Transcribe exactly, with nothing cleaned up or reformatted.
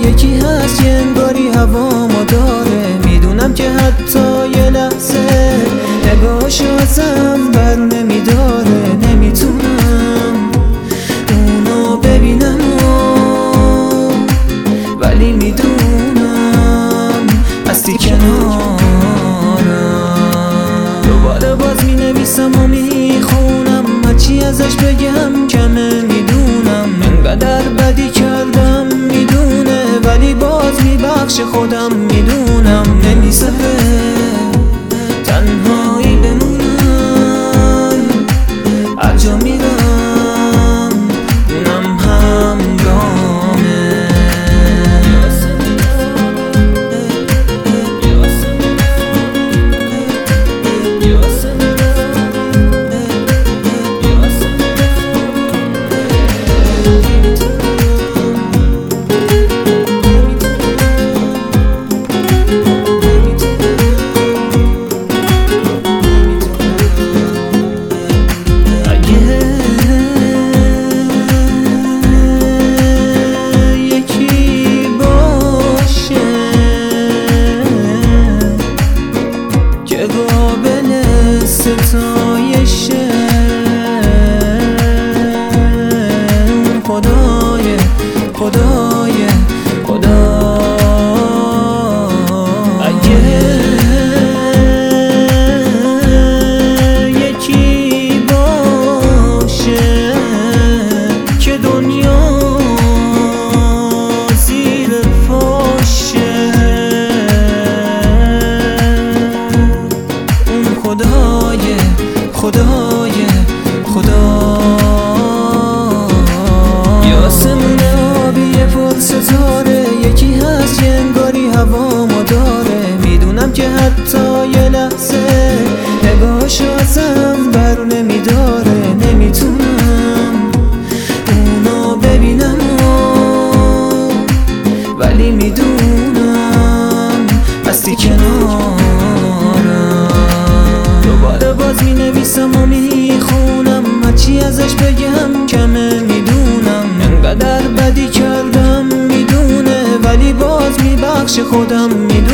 یکی هست یه انگاری هوامو داره. میدونم که حتی یه لحظه نگاهش ازم بر نمیداره. نمیتونم اونو ببینم ولی میدونم هستی کنارم. دوباره باز مینویسم و میخونم، هرچی ازش بگم کمه. میدونم انقدر بدی کردم میدونه، ولی باز میبخش خودم. میدونم نمیذاره تنهایی بمونم، هر جا میرم اونم همراهمه. قابل ستایشه خدای خدای خدا. اگه یکی باشه که دنیا زیر پاشه، خدای خدای خدا. یه آسمون آبی پر ستاره، یکی هست یه انگاری هوامو داره. میدونم که حتی یه لحظه نگاهش ازم بر نمیداره. نمیتونم اونو ببینم ولی میدونم هستی کنارم. دوباره باز مینویسم و میخونم، هرچی ازش بگم کمه. میدونم انقدر بدی کردم میدونه، ولی باز میبخش خودم. میدونم